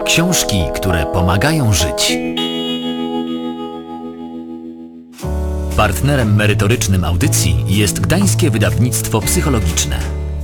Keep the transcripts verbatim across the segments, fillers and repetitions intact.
Książki, które pomagają żyć. Partnerem merytorycznym audycji jest Gdańskie Wydawnictwo Psychologiczne.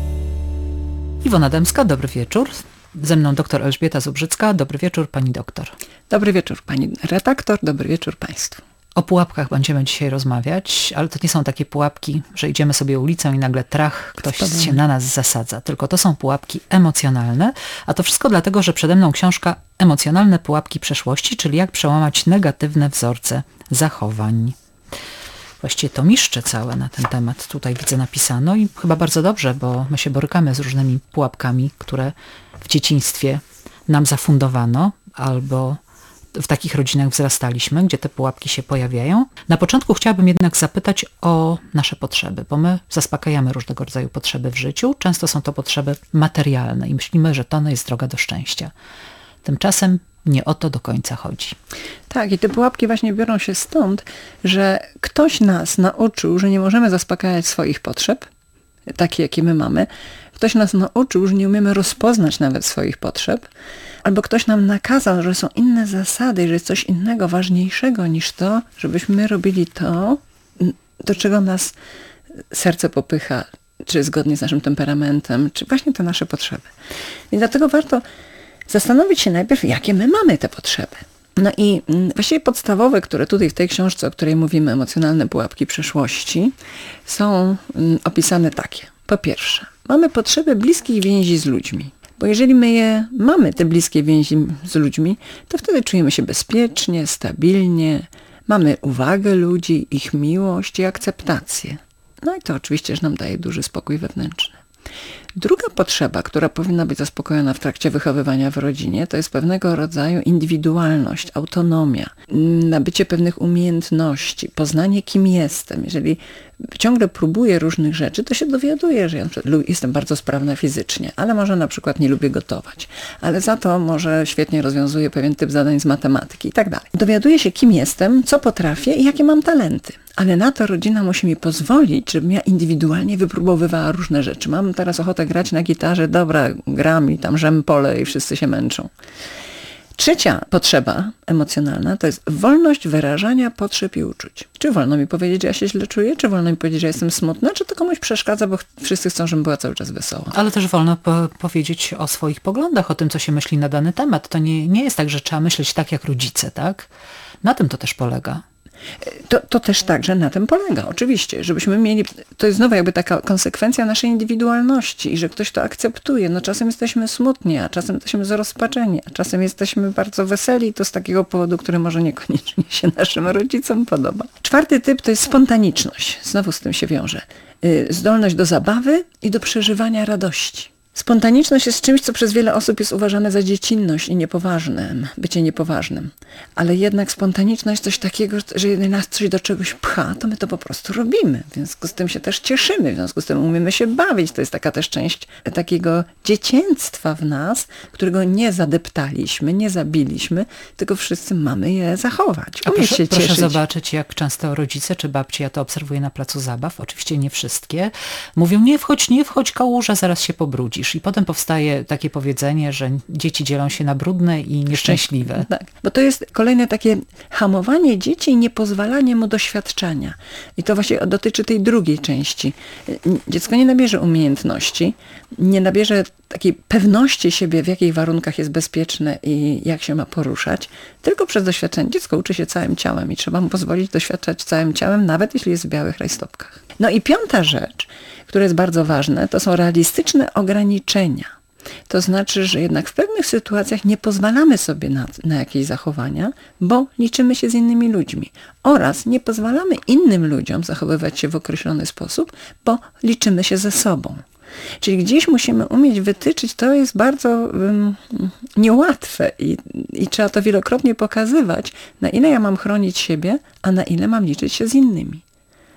Iwona Dębska, dobry wieczór. Ze mną doktor Elżbieta Zubrzycka. Dobry wieczór, pani doktor. Dobry wieczór, pani redaktor. Dobry wieczór państwu. O pułapkach będziemy dzisiaj rozmawiać, ale to nie są takie pułapki, że idziemy sobie ulicą i nagle trach, ktoś Spadamy. się na nas zasadza. Tylko to są pułapki emocjonalne, a to wszystko dlatego, że przede mną książka Emocjonalne pułapki przeszłości, czyli jak przełamać negatywne wzorce zachowań. Właściwie tomiszcze całe na ten temat tutaj widzę napisano i chyba bardzo dobrze, bo my się borykamy z różnymi pułapkami, które w dzieciństwie nam zafundowano albo w takich rodzinach wzrastaliśmy, gdzie te pułapki się pojawiają. Na początku chciałabym jednak zapytać o nasze potrzeby, bo my zaspokajamy różnego rodzaju potrzeby w życiu. Często są to potrzeby materialne i myślimy, że to jest droga do szczęścia. Tymczasem nie o to do końca chodzi. Tak, i te pułapki właśnie biorą się stąd, że ktoś nas nauczył, że nie możemy zaspokajać swoich potrzeb, takie jakie my mamy. Ktoś nas nauczył, że nie umiemy rozpoznać nawet swoich potrzeb, albo ktoś nam nakazał, że są inne zasady, że jest coś innego, ważniejszego niż to, żebyśmy robili to, do czego nas serce popycha, czy zgodnie z naszym temperamentem, czy właśnie te nasze potrzeby. I dlatego warto zastanowić się najpierw, jakie my mamy te potrzeby. No i właściwie podstawowe, które tutaj w tej książce, o której mówimy, emocjonalne pułapki przeszłości, są opisane takie. Po pierwsze, mamy potrzeby bliskich więzi z ludźmi. Bo jeżeli my je mamy, te bliskie więzi z ludźmi, to wtedy czujemy się bezpiecznie, stabilnie, mamy uwagę ludzi, ich miłość i akceptację. No i to oczywiście, że nam daje duży spokój wewnętrzny. Druga potrzeba, która powinna być zaspokojona w trakcie wychowywania w rodzinie, to jest pewnego rodzaju indywidualność, autonomia, nabycie pewnych umiejętności, poznanie, kim jestem. Jeżeli ciągle próbuję różnych rzeczy, to się dowiaduję, że ja jestem bardzo sprawna fizycznie, ale może na przykład nie lubię gotować, ale za to może świetnie rozwiązuję pewien typ zadań z matematyki i tak dalej. Dowiaduję się, kim jestem, co potrafię i jakie mam talenty. Ale na to rodzina musi mi pozwolić, żebym ja indywidualnie wypróbowywała różne rzeczy. Mam teraz ochotę grać na gitarze, dobra, gram i tam żem pole i wszyscy się męczą. Trzecia potrzeba emocjonalna to jest wolność wyrażania potrzeb i uczuć. Czy wolno mi powiedzieć, że ja się źle czuję, czy wolno mi powiedzieć, że jestem smutna, czy to komuś przeszkadza, bo wszyscy chcą, żebym była cały czas wesoła. Ale też wolno po- powiedzieć o swoich poglądach, o tym, co się myśli na dany temat. To nie, nie jest tak, że trzeba myśleć tak jak rodzice, tak? Na tym to też polega. To, to też także na tym polega, oczywiście, żebyśmy mieli, to jest znowu jakby taka konsekwencja naszej indywidualności i że ktoś to akceptuje. No czasem jesteśmy smutni, a czasem jesteśmy zrozpaczeni, a czasem jesteśmy bardzo weseli i to z takiego powodu, który może niekoniecznie się naszym rodzicom podoba. Czwarty typ to jest spontaniczność, znowu z tym się wiąże. Zdolność do zabawy i do przeżywania radości. Spontaniczność jest czymś, co przez wiele osób jest uważane za dziecinność i niepoważnym, bycie niepoważnym. Ale jednak spontaniczność coś takiego, że jeżeli nas coś do czegoś pcha, to my to po prostu robimy. W związku z tym się też cieszymy, w związku z tym umiemy się bawić. To jest taka też część takiego dzieciństwa w nas, którego nie zadeptaliśmy, nie zabiliśmy, tylko wszyscy mamy je zachować. A Umieć proszę, się proszę cieszyć. zobaczyć, jak często rodzice czy babci, ja to obserwuję na placu zabaw, oczywiście nie wszystkie, mówią nie wchodź, nie wchodź, kałuża, zaraz się pobrudzisz. I potem powstaje takie powiedzenie, że dzieci dzielą się na brudne i nieszczęśliwe. Tak, bo to jest kolejne takie hamowanie dzieci i niepozwalanie mu doświadczania. I to właśnie dotyczy tej drugiej części. Dziecko nie nabierze umiejętności, nie nabierze takiej pewności siebie, w jakich warunkach jest bezpieczne i jak się ma poruszać, tylko przez doświadczenie. Dziecko uczy się całym ciałem i trzeba mu pozwolić doświadczać całym ciałem, nawet jeśli jest w białych rajstopkach. No i piąta rzecz, która jest bardzo ważna, to są realistyczne ograniczenia. To znaczy, że jednak w pewnych sytuacjach nie pozwalamy sobie na, na jakieś zachowania, bo liczymy się z innymi ludźmi. Oraz nie pozwalamy innym ludziom zachowywać się w określony sposób, bo liczymy się ze sobą. Czyli gdzieś musimy umieć wytyczyć, to jest bardzo um, niełatwe i, i trzeba to wielokrotnie pokazywać, na ile ja mam chronić siebie, a na ile mam liczyć się z innymi.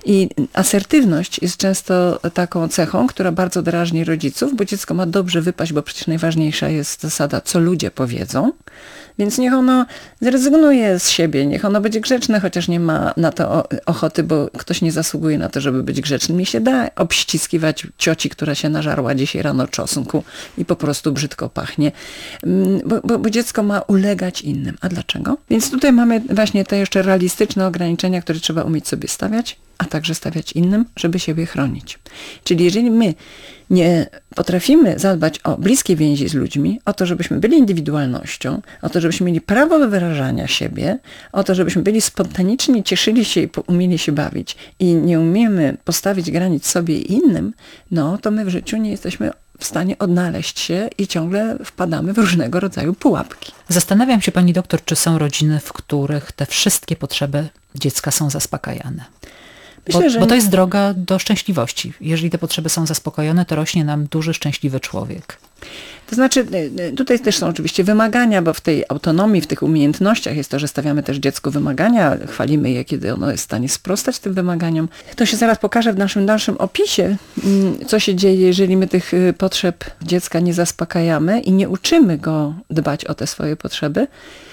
I asertywność jest często taką cechą, która bardzo drażni rodziców, bo dziecko ma dobrze wypaść, bo przecież najważniejsza jest zasada, co ludzie powiedzą. Więc niech ono zrezygnuje z siebie, niech ono będzie grzeczne, chociaż nie ma na to ochoty, bo ktoś nie zasługuje na to, żeby być grzecznym. Mi się da obściskiwać cioci, która się nażarła dzisiaj rano czosnku i po prostu brzydko pachnie, bo, bo, bo dziecko ma ulegać innym. A dlaczego? Więc tutaj mamy właśnie te jeszcze realistyczne ograniczenia, które trzeba umieć sobie stawiać, a także stawiać innym, żeby siebie chronić. Czyli jeżeli my nie potrafimy zadbać o bliskie więzi z ludźmi, o to, żebyśmy byli indywidualnością, o to, żebyśmy mieli prawo do wyrażania siebie, o to, żebyśmy byli spontaniczni, cieszyli się i umieli się bawić i nie umiemy postawić granic sobie i innym, no to my w życiu nie jesteśmy w stanie odnaleźć się i ciągle wpadamy w różnego rodzaju pułapki. Zastanawiam się, pani doktor, czy są rodziny, w których te wszystkie potrzeby dziecka są zaspokajane. Myślę, bo, że bo to jest droga do szczęśliwości. Jeżeli te potrzeby są zaspokojone, to rośnie nam duży, szczęśliwy człowiek. To znaczy, tutaj też są oczywiście wymagania, bo w tej autonomii, w tych umiejętnościach jest to, że stawiamy też dziecku wymagania, chwalimy je, kiedy ono jest w stanie sprostać tym wymaganiom. To się zaraz pokaże w naszym dalszym opisie, co się dzieje, jeżeli my tych potrzeb dziecka nie zaspokajamy i nie uczymy go dbać o te swoje potrzeby.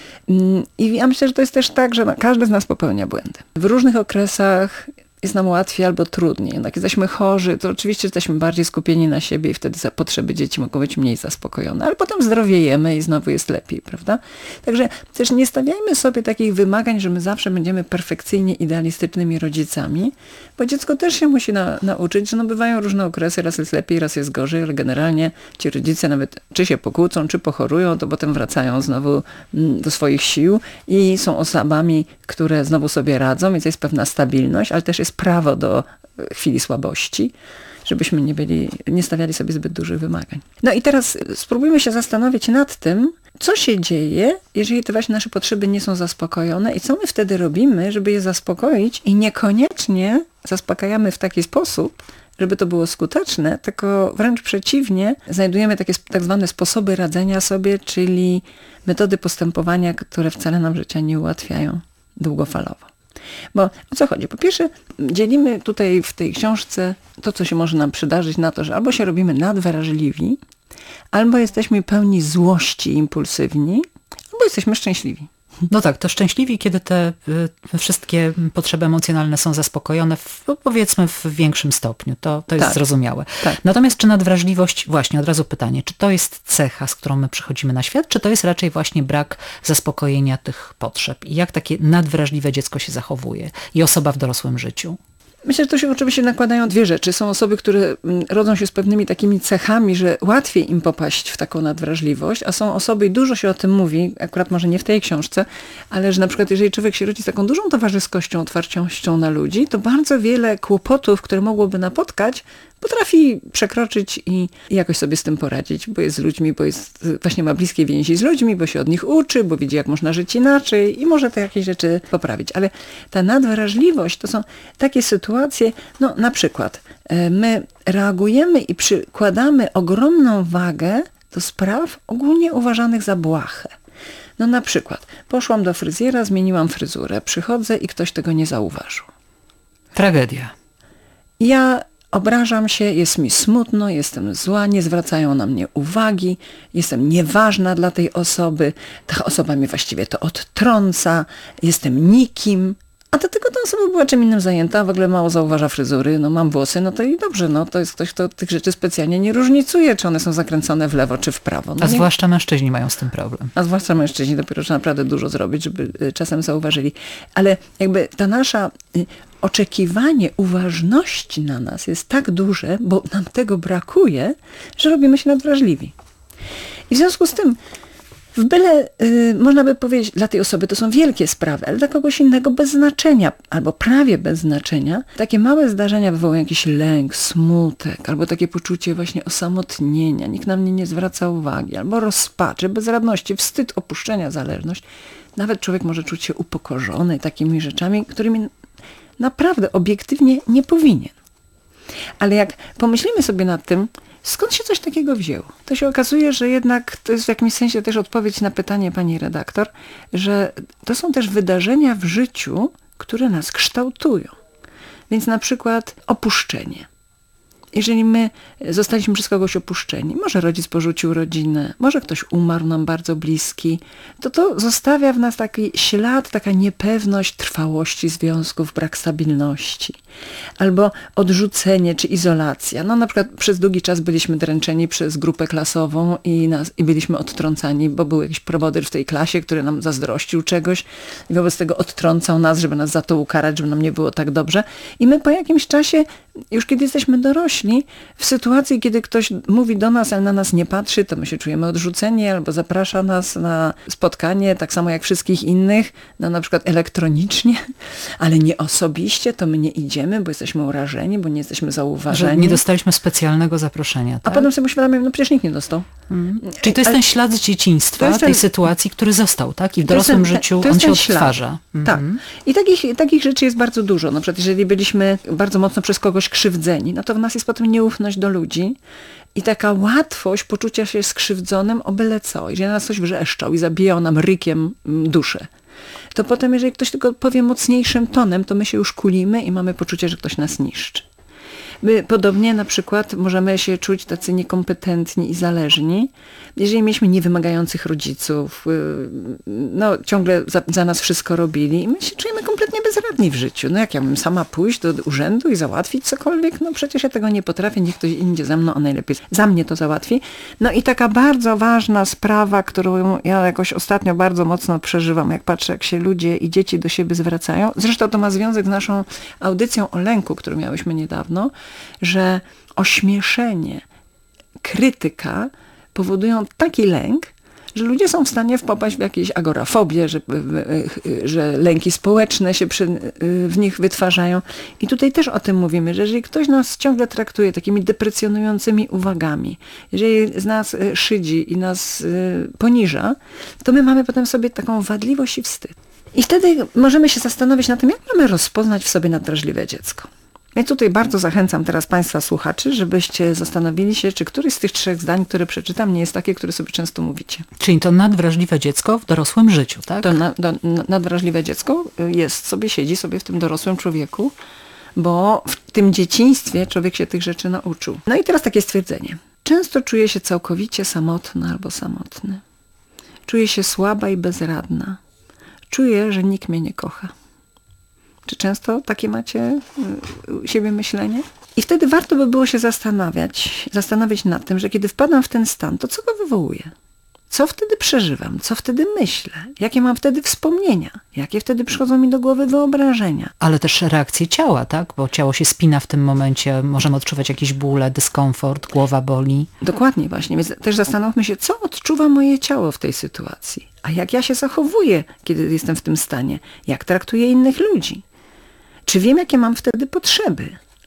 I ja myślę, że to jest też tak, że każdy z nas popełnia błędy. W różnych okresach jest nam łatwiej albo trudniej. Jak jesteśmy chorzy, to oczywiście jesteśmy bardziej skupieni na siebie i wtedy potrzeby dzieci mogą być mniej zaspokojone, ale potem zdrowiejemy i znowu jest lepiej, prawda? Także też nie stawiajmy sobie takich wymagań, że my zawsze będziemy perfekcyjnie idealistycznymi rodzicami, bo dziecko też się musi na, nauczyć, że no bywają różne okresy, raz jest lepiej, raz jest gorzej, ale generalnie ci rodzice nawet czy się pokłócą, czy pochorują, to potem wracają znowu do swoich sił i są osobami, które znowu sobie radzą, więc jest pewna stabilność, ale też jest prawo do chwili słabości, żebyśmy nie byli, nie stawiali sobie zbyt dużych wymagań. No i teraz spróbujmy się zastanowić nad tym, co się dzieje, jeżeli te właśnie nasze potrzeby nie są zaspokojone i co my wtedy robimy, żeby je zaspokoić i niekoniecznie zaspokajamy w taki sposób, żeby to było skuteczne, tylko wręcz przeciwnie, znajdujemy takie tak zwane sposoby radzenia sobie, czyli metody postępowania, które wcale nam życia nie ułatwiają długofalowo. Bo o co chodzi? Po pierwsze, dzielimy tutaj w tej książce to, co się może nam przydarzyć na to, że albo się robimy nadwrażliwi, albo jesteśmy pełni złości i impulsywni, albo jesteśmy szczęśliwi. No tak, to szczęśliwi, kiedy te y, wszystkie potrzeby emocjonalne są zaspokojone, w, powiedzmy w większym stopniu. To, to jest tak, zrozumiałe. Tak. Natomiast czy nadwrażliwość, właśnie od razu pytanie, czy to jest cecha, z którą my przychodzimy na świat, czy to jest raczej właśnie brak zaspokojenia tych potrzeb? I jak takie nadwrażliwe dziecko się zachowuje i osoba w dorosłym życiu? Myślę, że to się oczywiście nakładają dwie rzeczy. Są osoby, które rodzą się z pewnymi takimi cechami, że łatwiej im popaść w taką nadwrażliwość, a są osoby, i dużo się o tym mówi, akurat może nie w tej książce, ale że na przykład jeżeli człowiek się rodzi z taką dużą towarzyskością, otwartością na ludzi, to bardzo wiele kłopotów, które mogłoby napotkać, potrafi przekroczyć i, i jakoś sobie z tym poradzić, bo jest z ludźmi, bo jest, właśnie ma bliskie więzi z ludźmi, bo się od nich uczy, bo widzi, jak można żyć inaczej i może te jakieś rzeczy poprawić. Ale ta nadwrażliwość to są takie sytuacje, no na przykład my reagujemy i przykładamy ogromną wagę do spraw ogólnie uważanych za błahe. No na przykład poszłam do fryzjera, zmieniłam fryzurę, przychodzę i ktoś tego nie zauważył. Tragedia. Ja obrażam się, jest mi smutno, jestem zła, nie zwracają na mnie uwagi, jestem nieważna dla tej osoby, ta osoba mnie właściwie to odtrąca, jestem nikim, a do tego ta osoba była czym innym zajęta, w ogóle mało zauważa fryzury, no mam włosy, no to i dobrze, no to jest ktoś, kto tych rzeczy specjalnie nie różnicuje, czy one są zakręcone w lewo, czy w prawo. No a nie... zwłaszcza mężczyźni mają z tym problem. A zwłaszcza mężczyźni dopiero trzeba naprawdę dużo zrobić, żeby czasem zauważyli. Ale jakby ta nasza oczekiwanie uważności na nas jest tak duże, bo nam tego brakuje, że robimy się nadwrażliwi. I w związku z tym w byle, y, można by powiedzieć, dla tej osoby to są wielkie sprawy, ale dla kogoś innego bez znaczenia, albo prawie bez znaczenia, takie małe zdarzenia wywołują jakiś lęk, smutek, albo takie poczucie właśnie osamotnienia, nikt na mnie nie zwraca uwagi, albo rozpaczy, bezradności, wstyd, opuszczenia, zależność. Nawet człowiek może czuć się upokorzony takimi rzeczami, którymi naprawdę obiektywnie nie powinien. Ale jak pomyślimy sobie nad tym, skąd się coś takiego wzięło, to się okazuje, że jednak to jest w jakimś sensie też odpowiedź na pytanie pani redaktor, że to są też wydarzenia w życiu, które nas kształtują. Więc na przykład opuszczenie. Jeżeli my zostaliśmy przez kogoś opuszczeni, może rodzic porzucił rodzinę, może ktoś umarł nam bardzo bliski, to to zostawia w nas taki ślad, taka niepewność trwałości związków, brak stabilności. Albo odrzucenie czy izolacja. No na przykład przez długi czas byliśmy dręczeni przez grupę klasową i, nas, i byliśmy odtrącani, bo był jakiś prowodyr w tej klasie, który nam zazdrościł czegoś i wobec tego odtrącał nas, żeby nas za to ukarać, żeby nam nie było tak dobrze. I my po jakimś czasie, już kiedy jesteśmy dorośli, w sytuacji, kiedy ktoś mówi do nas, ale na nas nie patrzy, to my się czujemy odrzuceni albo zaprasza nas na spotkanie, tak samo jak wszystkich innych, no na przykład elektronicznie, ale nie osobiście, to my nie idziemy, bo jesteśmy urażeni, bo nie jesteśmy zauważeni. Że nie dostaliśmy specjalnego zaproszenia. Tak? A potem sobie uświadamiamy, no przecież nikt nie dostał. Mm. Czyli to jest Ale ten ślad z dzieciństwa, ten, tej sytuacji, który został, tak? I w to jest dorosłym ten- życiu to jest on się ten ślad. odtwarza. Tak. Mhm. I takich, takich rzeczy jest bardzo dużo. Na przykład jeżeli byliśmy bardzo mocno przez kogoś krzywdzeni, no to w nas jest potem nieufność do ludzi i taka łatwość poczucia się skrzywdzonym o byle co. Jeżeli nas ktoś wrzeszczał i zabijał nam rykiem mm, duszę, to potem jeżeli ktoś tylko powie mocniejszym tonem, to my się już kulimy i mamy poczucie, że ktoś nas niszczy. My podobnie na przykład możemy się czuć tacy niekompetentni i zależni, jeżeli mieliśmy niewymagających rodziców, no ciągle za, za nas wszystko robili i my się czujemy kompletnie bezradni w życiu. No jak ja bym sama pójść do urzędu i załatwić cokolwiek? No przecież ja tego nie potrafię, niech ktoś indziej za mną, a najlepiej za mnie to załatwi. No i taka bardzo ważna sprawa, którą ja jakoś ostatnio bardzo mocno przeżywam, jak patrzę, jak się ludzie i dzieci do siebie zwracają. Zresztą to ma związek z naszą audycją o lęku, którą miałyśmy niedawno, że ośmieszenie, krytyka powodują taki lęk, że ludzie są w stanie popaść w jakieś agorafobię, że, że lęki społeczne się przy, w nich wytwarzają. I tutaj też o tym mówimy, że jeżeli ktoś nas ciągle traktuje takimi deprecjonującymi uwagami, jeżeli z nas szydzi i nas poniża, to my mamy potem w sobie taką wadliwość i wstyd. I wtedy możemy się zastanowić nad tym, jak mamy rozpoznać w sobie nadwrażliwe dziecko. Więc tutaj bardzo zachęcam teraz Państwa słuchaczy, żebyście zastanowili się, czy któryś z tych trzech zdań, które przeczytam, nie jest takie, które sobie często mówicie. Czyli to nadwrażliwe dziecko w dorosłym życiu, tak? To na, do, nadwrażliwe dziecko jest sobie, siedzi sobie w tym dorosłym człowieku, bo w tym dzieciństwie człowiek się tych rzeczy nauczył. No i teraz takie stwierdzenie. Często czuję się całkowicie samotna albo samotny. Czuję się słaba i bezradna. Czuję, że nikt mnie nie kocha. Czy często takie macie u siebie myślenie? I wtedy warto by było się zastanawiać, zastanowić nad tym, że kiedy wpadam w ten stan, to co go wywołuje? Co wtedy przeżywam? Co wtedy myślę? Jakie mam wtedy wspomnienia? Jakie wtedy przychodzą mi do głowy wyobrażenia? Ale też reakcje ciała, tak? Bo ciało się spina w tym momencie, możemy odczuwać jakieś bóle, dyskomfort, głowa boli. Dokładnie właśnie, więc też zastanówmy się, co odczuwa moje ciało w tej sytuacji. A jak ja się zachowuję, kiedy jestem w tym stanie? Jak traktuję innych ludzi? Czy wiem, jakie mam wtedy potrzeby?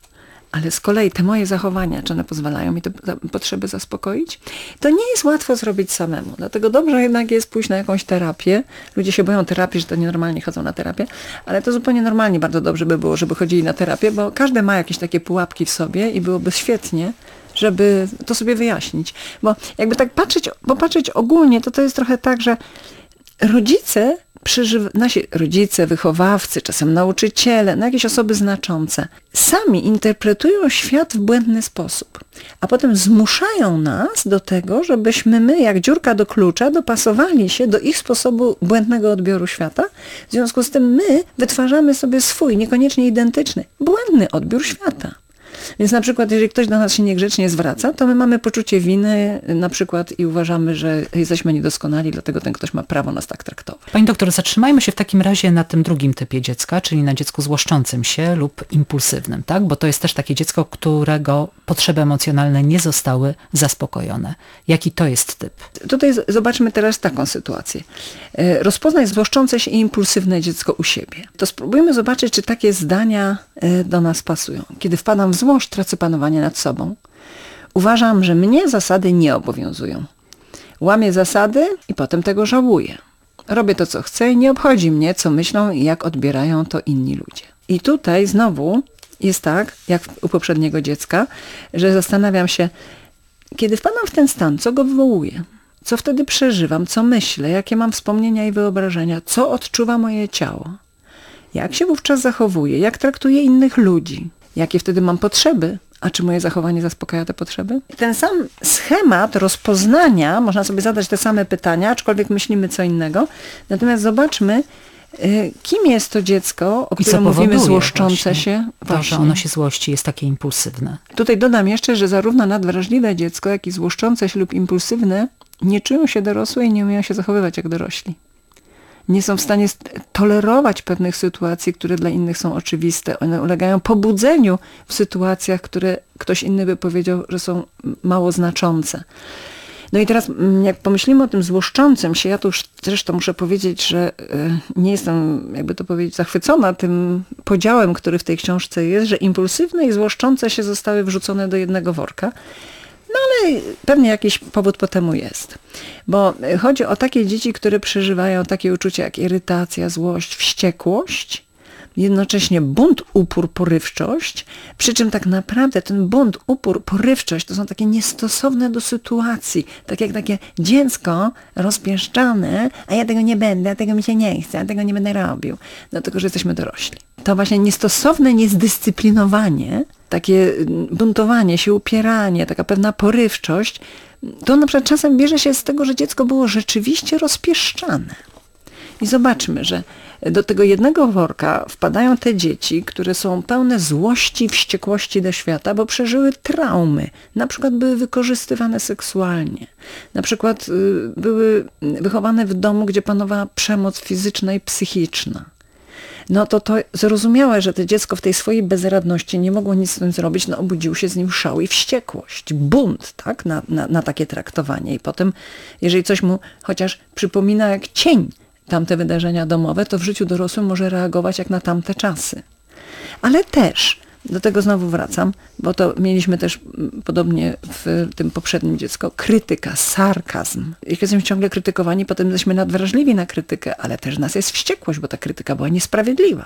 Ale z kolei te moje zachowania, czy one pozwalają mi te potrzeby zaspokoić? To nie jest łatwo zrobić samemu. Dlatego dobrze jednak jest pójść na jakąś terapię. Ludzie się boją terapii, że to nienormalnie chodzą na terapię, ale to zupełnie normalnie bardzo dobrze by było, żeby chodzili na terapię, bo każdy ma jakieś takie pułapki w sobie i byłoby świetnie, żeby to sobie wyjaśnić. Bo jakby tak patrzeć, popatrzeć ogólnie, to to jest trochę tak, że rodzice, przeżywa, nasi rodzice, wychowawcy, czasem nauczyciele, no jakieś osoby znaczące, sami interpretują świat w błędny sposób, a potem zmuszają nas do tego, żebyśmy my, jak dziurka do klucza, dopasowali się do ich sposobu błędnego odbioru świata. W związku z tym my wytwarzamy sobie swój, niekoniecznie identyczny, błędny odbiór świata. Więc na przykład, jeżeli ktoś do nas się niegrzecznie zwraca, to my mamy poczucie winy na przykład i uważamy, że jesteśmy niedoskonali, dlatego ten ktoś ma prawo nas tak traktować. Pani doktor, zatrzymajmy się w takim razie na tym drugim typie dziecka, czyli na dziecku złoszczącym się lub impulsywnym, tak? Bo to jest też takie dziecko, którego potrzeby emocjonalne nie zostały zaspokojone. Jaki to jest typ? Tutaj zobaczmy teraz taką sytuację. Rozpoznać złoszczące się i impulsywne dziecko u siebie. To spróbujmy zobaczyć, czy takie zdania do nas pasują. Kiedy wpadam w złość, tracę panowanie nad sobą. Uważam, że mnie zasady nie obowiązują. Łamię zasady i potem tego żałuję. Robię to, co chcę i nie obchodzi mnie, co myślą i jak odbierają to inni ludzie. I tutaj znowu jest tak, jak u poprzedniego dziecka, że zastanawiam się, kiedy wpadam w ten stan, co go wywołuje? Co wtedy przeżywam? Co myślę? Jakie mam wspomnienia i wyobrażenia? Co odczuwa moje ciało? Jak się wówczas zachowuję? Jak traktuję innych ludzi? Jakie wtedy mam potrzeby? A czy moje zachowanie zaspokaja te potrzeby? Ten sam schemat rozpoznania, można sobie zadać te same pytania, aczkolwiek myślimy co innego. Natomiast zobaczmy, kim jest to dziecko, o którym mówimy złoszczące właśnie się. To, Właśnie. że ono się złości, jest takie impulsywne. Tutaj dodam jeszcze, że zarówno nadwrażliwe dziecko, jak i złoszczące się lub impulsywne nie czują się dorosłe i nie umieją się zachowywać jak dorośli. Nie są w stanie tolerować pewnych sytuacji, które dla innych są oczywiste. One ulegają pobudzeniu w sytuacjach, które ktoś inny by powiedział, że są mało znaczące. No i teraz jak pomyślimy o tym złoszczącym się, ja tu już zresztą muszę powiedzieć, że nie jestem, jakby to powiedzieć, zachwycona tym podziałem, który w tej książce jest, że impulsywne i złoszczące się zostały wrzucone do jednego worka. No ale pewnie jakiś powód po temu jest. Bo chodzi o takie dzieci, które przeżywają takie uczucia jak irytacja, złość, wściekłość, jednocześnie bunt, upór, porywczość, przy czym tak naprawdę ten bunt, upór, porywczość to są takie niestosowne do sytuacji, tak jak takie dziecko rozpieszczone, a ja tego nie będę, a tego mi się nie chce, a tego nie będę robił, dlatego że jesteśmy dorośli. To właśnie niestosowne niezdyscyplinowanie, takie buntowanie się, upieranie, taka pewna porywczość, to na przykład czasem bierze się z tego, że dziecko było rzeczywiście rozpieszczane. I zobaczmy, że do tego jednego worka wpadają te dzieci, które są pełne złości, wściekłości do świata, bo przeżyły traumy. Na przykład były wykorzystywane seksualnie. Na przykład były wychowane w domu, gdzie panowała przemoc fizyczna i psychiczna. No to to zrozumiałe, że to dziecko w tej swojej bezradności nie mogło nic z tym zrobić, no obudził się z nim szał i wściekłość, bunt, tak, na, na, na takie traktowanie. I potem, jeżeli coś mu chociaż przypomina jak cień tamte wydarzenia domowe, to w życiu dorosłym może reagować jak na tamte czasy. Ale też, do tego znowu wracam, bo to mieliśmy też podobnie w tym poprzednim dziecku, krytyka, sarkazm. Jak jesteśmy ciągle krytykowani, potem jesteśmy nadwrażliwi na krytykę, ale też w nas jest wściekłość, bo ta krytyka była niesprawiedliwa.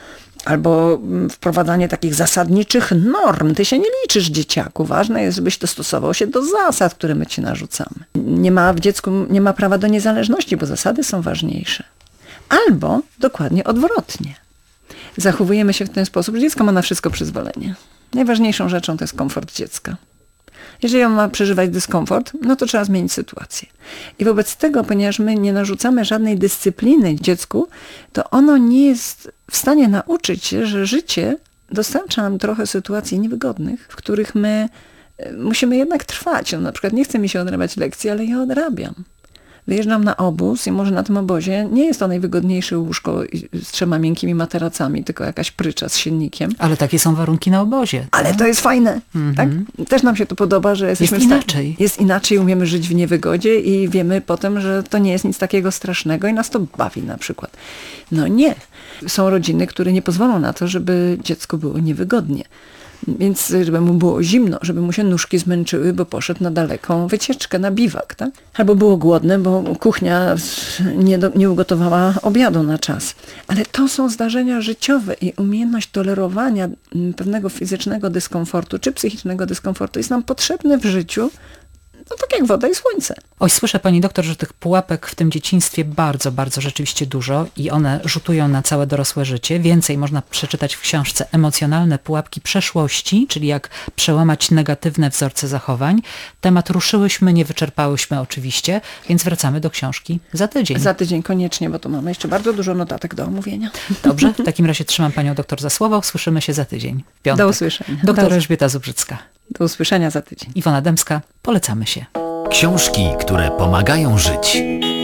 Albo wprowadzanie takich zasadniczych norm. Ty się nie liczysz, dzieciaku. Ważne jest, żebyś dostosował się do zasad, które my ci narzucamy. Nie ma w dziecku, nie ma prawa do niezależności, bo zasady są ważniejsze. Albo dokładnie odwrotnie. Zachowujemy się w ten sposób, że dziecko ma na wszystko przyzwolenie. Najważniejszą rzeczą to jest komfort dziecka. Jeżeli on ma przeżywać dyskomfort, no to trzeba zmienić sytuację. I wobec tego, ponieważ my nie narzucamy żadnej dyscypliny dziecku, to ono nie jest w stanie nauczyć się, że życie dostarcza nam trochę sytuacji niewygodnych, w których my musimy jednak trwać. No, na przykład nie chce mi się odrabiać lekcji, ale ja odrabiam. Wyjeżdżam na obóz i może na tym obozie nie jest to najwygodniejsze łóżko z trzema miękkimi materacami, tylko jakaś prycza z siennikiem. Ale takie są warunki na obozie. Ale tak? to jest fajne. Mm-hmm. Tak? Też nam się to podoba, że jesteśmy jest w sta- inaczej. Jest inaczej, umiemy żyć w niewygodzie i wiemy potem, że to nie jest nic takiego strasznego i nas to bawi na przykład. No nie. Są rodziny, które nie pozwolą na to, żeby dziecko było niewygodnie. Więc żeby mu było zimno, żeby mu się nóżki zmęczyły, bo poszedł na daleką wycieczkę, na biwak, tak? Albo było głodne, bo kuchnia nie, do, nie ugotowała obiadu na czas. Ale to są zdarzenia życiowe i umiejętność tolerowania pewnego fizycznego dyskomfortu czy psychicznego dyskomfortu jest nam potrzebne w życiu, no tak jak woda i słońce. Oj, słyszę pani doktor, że tych pułapek w tym dzieciństwie bardzo, bardzo rzeczywiście dużo i one rzutują na całe dorosłe życie. Więcej można przeczytać w książce Emocjonalne pułapki przeszłości, czyli jak przełamać negatywne wzorce zachowań. Temat ruszyłyśmy, nie wyczerpałyśmy oczywiście, więc wracamy do książki za tydzień. Za tydzień koniecznie, bo tu mamy jeszcze bardzo dużo notatek do omówienia. Dobrze, w takim razie trzymam panią doktor za słowo. Słyszymy się za tydzień. W piątek. Do usłyszenia. Doktor Do... Elżbieta Zubrzycka. Do usłyszenia za tydzień. Iwona Dębska, polecamy się. Książki, które pomagają żyć.